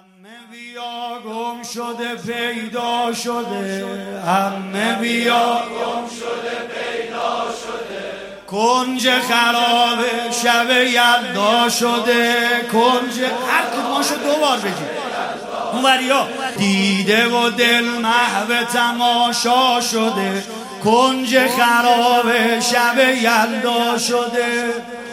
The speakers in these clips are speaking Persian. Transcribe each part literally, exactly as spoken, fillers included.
همه بیا گم شده پیدا شده، همه بیا گم شده پیدا شده، کنج خراب شب یلدا شده، کنج هر کدوماشو دو بار بگید اونوریا. دیده و دل محو تماشا شده، کنج خراب شب یلدا شده،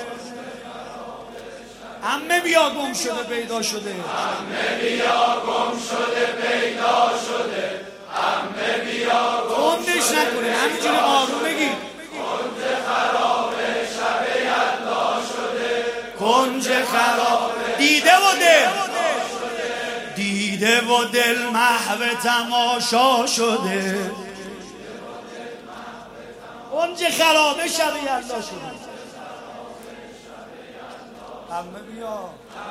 همه بیا گم شده پیدا شده، همه بیا گم شده پیدا شده، همه بیا گم کندش نکنه، همینجوری آروم بگی. کنج خراب شب یلدا شده، کنج خراب دیده و دل، دیده و دل محو تماشا شده، کنج خراب شب یلدا شده، همه بیا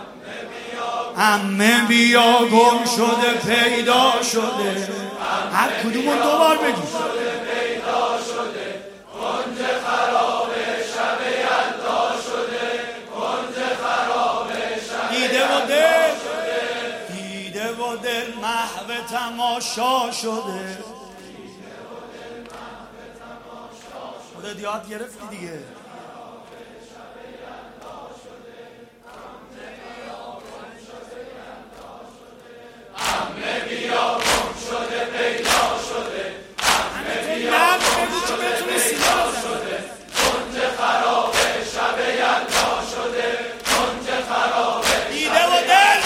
همه بیا گم شده پیدا شده، هر کدومون دو بار بگی. پیدا شده کنج خراب شب یلدا شده، کنج خراب شب دیده و دل دیده و دل محو تماشا شده. خودت یاد گرفتی دیگه. همه بیا گم شده پیدا شده، همه بیا گم شده پیدا شده، کنج خراب شب یلدا شده، کنج خراب دیده و دل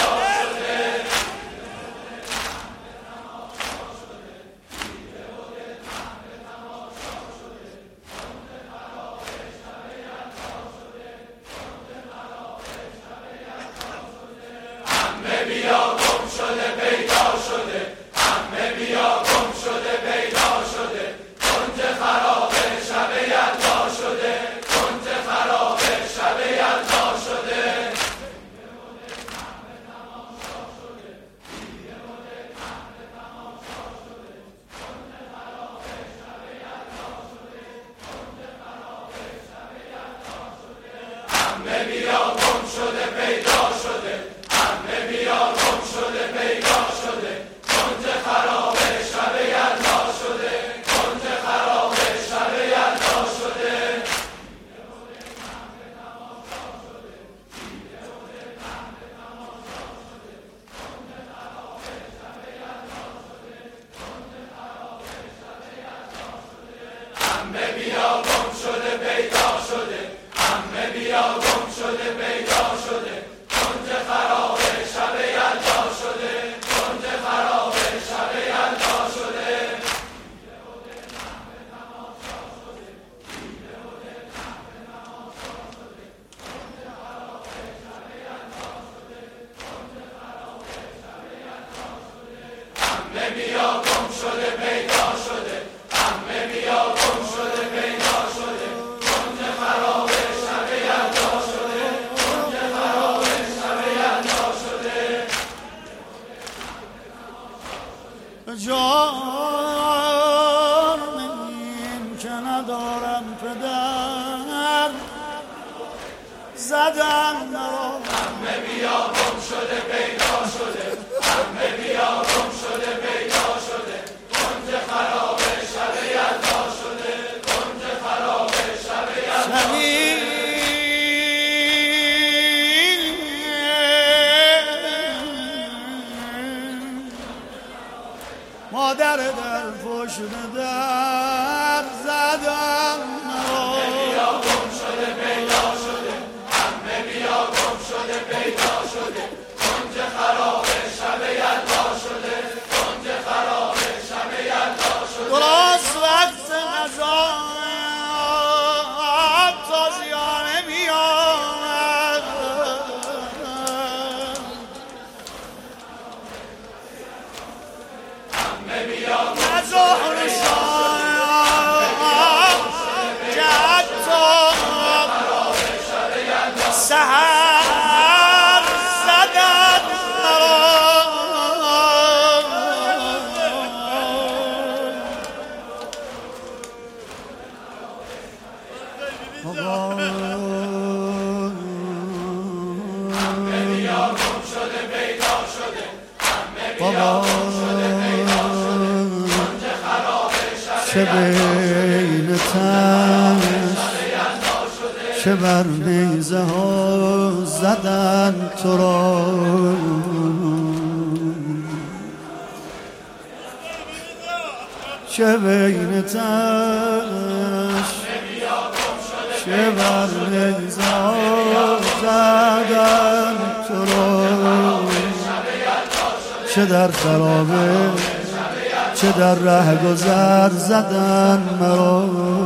همه بیا گم شده پیدا شده، همه بیا گم شده پیدا شده، کنج خراب شب یلدا شده، کنج خراب شب یلدا شده. همه بیا گم شده پیدا شده، همه بیا گم شده پیدا شده، کنج خراب شب یلدا شده، کنج خراب شب یلدا شده. همه بیا گم شده پیدا شده، همه بیا گم شده پیدا شده، کنج خراب شب یلدا شده، کنج خراب شب یلدا شده. همه بیا گم شده پیدا شده، همه بیا گم شده پیدا شده، کنج خراب شب یلدا شده، کنج خراب شب یلدا شده. جان این که ندارم پدر زدن مرا. همه بیا گم شده پیدا شده، همه بیا گم شده پیدا شده، کنج خراب شب یلدا شده، کنج خراب شب یلدا شده. مادر در پشت در زدم مرا. بیا گم شده پیدا شده، همه بیا گم شده پیدا شده، کنج خراب شب یلدا شده، کنج خراب شب یلدا شده. درست وقت غذا تازیانه میاد، همه بیا نظر شاید که حتی سحر زدن مرا. همه بیا گم شده پیدا شده، بابا چه بین تنش چه بر نیزه ها زدن تو را چه بین تنش چه بر نیزه ها زدن تو را چه در خرابه چه در ره گذر زدن مرا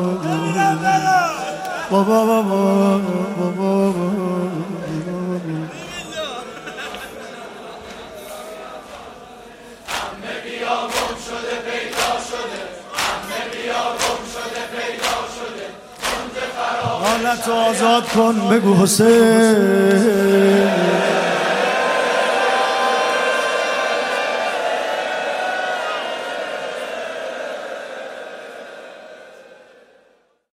بابا بابا بابا همه بیا گم شده پیدا شده همه بیا گم شده پیدا شده حالت آزاد کن بگو حسین